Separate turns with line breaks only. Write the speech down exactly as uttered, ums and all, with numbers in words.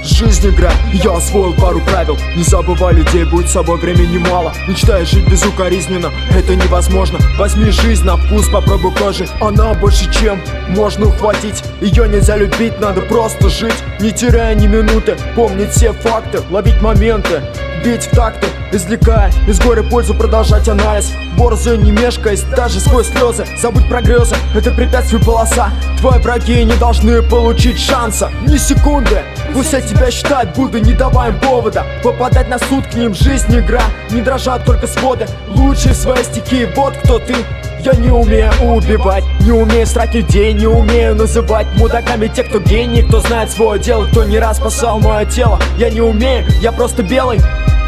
Жизнь игра, я освоил пару правил. Не забывай людей, будь собой, времени мало. Мечтаешь жить безукоризненно, это невозможно. Возьми жизнь на вкус, попробуй прожить. Она больше, чем можно ухватить. Ее нельзя любить, надо просто жить, не теряя ни минуты. Помнить все факты, ловить моменты, бить в такты, извлекая из горя пользу, продолжать анализ. Борзо, не мешкаясь, даже сквозь слезы. Забудь про грезы, это препятствие полоса. Твои враги не должны получить шанса ни секунды. Пусть я тебя считать буду, не давай им повода попадать на суд к ним. Жизнь игра, не дрожат только своды. Лучшие свои стихи, вот кто ты. Я не умею убивать, не умею срать людей, не умею называть мудаками тех, кто гений, кто знает свое дело, кто не раз спасал мое тело. Я не умею, я просто белый.